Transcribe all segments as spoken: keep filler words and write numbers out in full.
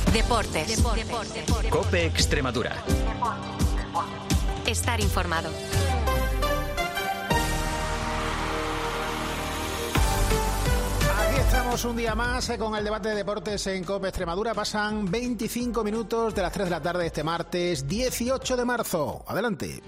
Deportes. Deportes. Deportes. COPE Extremadura. Estar informado. Aquí estamos un día más eh, con el debate de deportes en COPE Extremadura. Pasan veinticinco minutos de las tres de la tarde de este martes dieciocho de marzo. Adelante.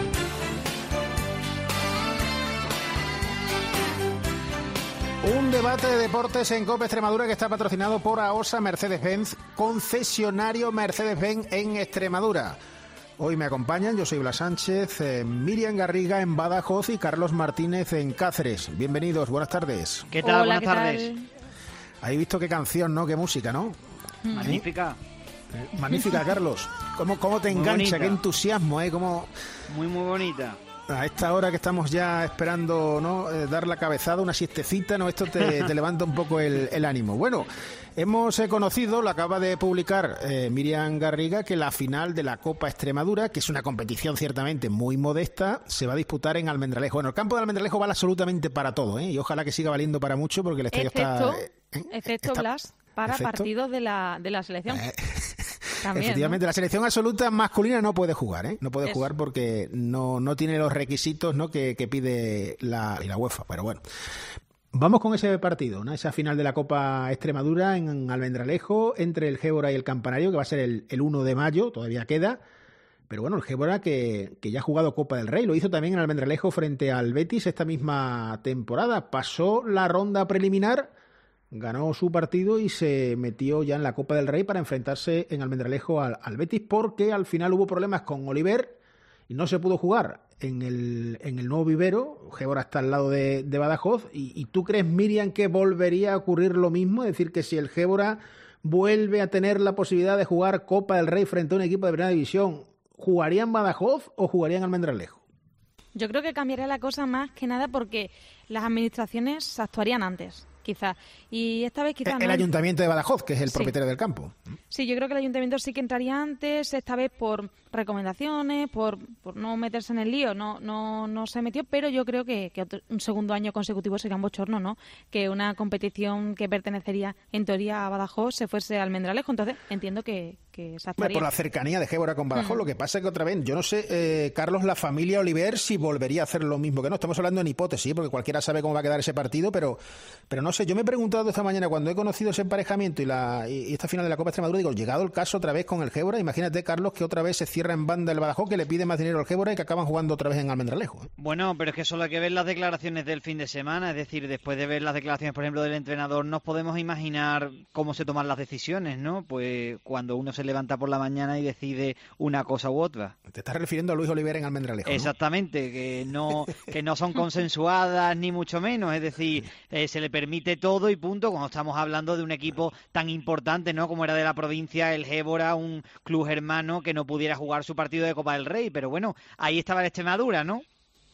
Un debate de deportes en COPE Extremadura que está patrocinado por AOSA Mercedes-Benz, concesionario Mercedes-Benz en Extremadura. Hoy me acompañan, yo soy Blas Sánchez, eh, Miriam Garriga en Badajoz y Carlos Martínez en Cáceres. Bienvenidos, buenas tardes. ¿Qué tal? Hola, buenas ¿qué tardes. tal? Habéis visto qué canción, ¿no? Qué música, ¿no? Magnífica. ¿Eh? Magnífica, Carlos. ¿Cómo, cómo te Muy engancha? bonita. Qué entusiasmo, ¿eh? Cómo... Muy, muy bonita. A esta hora que estamos ya esperando, ¿no? Eh, dar la cabezada, una siestecita, ¿no? Esto te, te levanta un poco el, el ánimo. Bueno, hemos eh, conocido, lo acaba de publicar eh, Miriam Garriga, que la final de la Copa Extremadura, que es una competición ciertamente muy modesta, se va a disputar en Almendralejo. Bueno, el campo de Almendralejo vale absolutamente para todo, ¿eh? Y ojalá que siga valiendo para mucho porque el estadio Excepto, está... ¿eh? excepto Está- Blas, para ¿Efecto? partidos de la, de la selección. Eh, También, Efectivamente, ¿no? la selección absoluta masculina no puede jugar, ¿eh? No puede Eso. jugar porque no, no tiene los requisitos, ¿no? que, que pide la, la UEFA. Pero bueno, vamos con ese partido, ¿no? Esa final de la Copa Extremadura en Almendralejo entre el Gébora y el Campanario, que va a ser el, el uno de mayo, todavía queda. Pero bueno, el Gébora que, que ya ha jugado Copa del Rey, lo hizo también en Almendralejo frente al Betis esta misma temporada. Pasó la ronda preliminar, ganó su partido y se metió ya en la Copa del Rey para enfrentarse en Almendralejo al, al Betis, porque al final hubo problemas con Oliver y no se pudo jugar en el, en el nuevo vivero. Gébora está al lado de, de Badajoz. Y, ¿Y tú crees, Miriam, que volvería a ocurrir lo mismo? Es decir, que si el Gébora vuelve a tener la posibilidad de jugar Copa del Rey frente a un equipo de primera división, ¿jugaría en Badajoz o jugaría en Almendralejo? Yo creo que cambiaría la cosa más que nada porque las administraciones actuarían antes, quizás. Y esta vez quizás El no. Ayuntamiento de Badajoz, que es el Sí. propietario del campo. Sí, yo creo que el ayuntamiento sí que entraría antes, esta vez por recomendaciones, por, por no meterse en el lío, no no no se metió, pero yo creo que, que otro- un segundo año consecutivo sería un bochorno, ¿no? Que una competición que pertenecería en teoría a Badajoz se fuese a Almendralejo, entonces entiendo que, que se Hombre, actuaría. por la cercanía de Gébora con Badajoz, Mm. lo que pasa es que otra vez, yo no sé, eh, Carlos, la familia Oliver, si volvería a hacer lo mismo que no. Estamos hablando en hipótesis, porque cualquiera sabe cómo va a quedar ese partido, pero, pero no sé, yo me he preguntado esta mañana, cuando he conocido ese emparejamiento y, la, y, y esta final de la Copa Extremadura, digo, llegado el caso otra vez con el Gébora, imagínate, Carlos, que otra vez se cierra en banda el Badajoz, que le pide más dinero al Gébora y que acaban jugando otra vez en Almendralejo. ¿eh? Bueno, pero es que solo hay que ver las declaraciones del fin de semana. Es decir, después de ver las declaraciones, por ejemplo, del entrenador, nos podemos imaginar cómo se toman las decisiones, ¿no? Pues cuando uno se levanta por la mañana y decide una cosa u otra. Te estás refiriendo a Luis Oliver en Almendralejo, ¿no? Exactamente, que no que no son consensuadas ni mucho menos, es decir, eh, se le permite todo y punto cuando estamos hablando de un equipo tan importante, ¿no? Como era de la provincia el Gébora, un club hermano que no pudiera jugar su partido de Copa del Rey, pero bueno, ahí estaba la Extremadura, ¿no?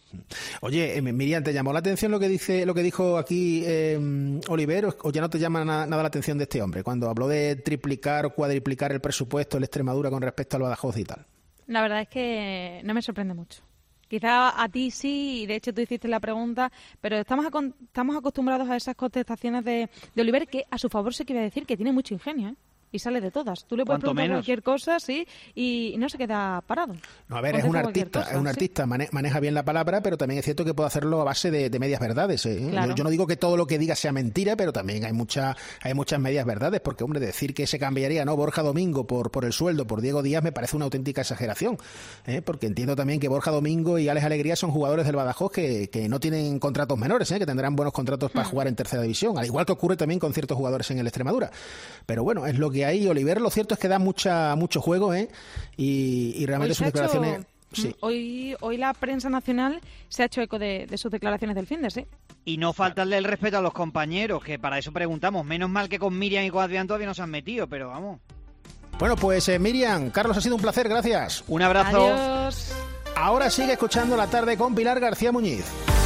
Oye, eh, Miriam, ¿te llamó la atención lo que dice, lo que dijo aquí eh, Oliver, o, o ya no te llama na- nada la atención de este hombre cuando habló de triplicar o cuadriplicar el presupuesto de la Extremadura con respecto al Badajoz y tal? La verdad es que no me sorprende mucho. Quizá a ti sí, y de hecho tú hiciste la pregunta, pero estamos acon- estamos acostumbrados a esas contestaciones de, de Oliver, que a su favor se quiere decir que tiene mucho ingenio, ¿eh? Y sale de todas. Tú le puedes Cuanto preguntar menos. cualquier cosa, sí, y no se queda parado. No, a ver, es Contesta un cualquier artista, cosa, es un sí. artista, mane- maneja bien la palabra, pero también es cierto que puede hacerlo a base de, de medias verdades. ¿eh? Claro. Yo, yo no digo que todo lo que diga sea mentira, pero también hay mucha, hay muchas medias verdades, porque, hombre, decir que se cambiaría, ¿no? Borja Domingo por, por el sueldo, por Diego Díaz, me parece una auténtica exageración, ¿eh? Porque entiendo también que Borja Domingo y Alex Alegría son jugadores del Badajoz que, que no tienen contratos menores, ¿eh? Que tendrán buenos contratos para jugar en tercera división, al igual que ocurre también con ciertos jugadores en el Extremadura. Pero bueno, es lo que hay. Oliver, lo cierto es que da mucha mucho juego, ¿eh? Y, y realmente Hoy sus se ha hecho- declaraciones... Sí. Hoy, hoy la prensa nacional se ha hecho eco de, de sus declaraciones del fin de sí. Y no faltarle el respeto a los compañeros, que para eso preguntamos. Menos mal que con Miriam y con Adrián todavía no se han metido, pero vamos. Bueno, pues eh, Miriam, Carlos, ha sido un placer, gracias. Un abrazo. Adiós. Ahora sigue escuchando La Tarde con Pilar García Muñiz.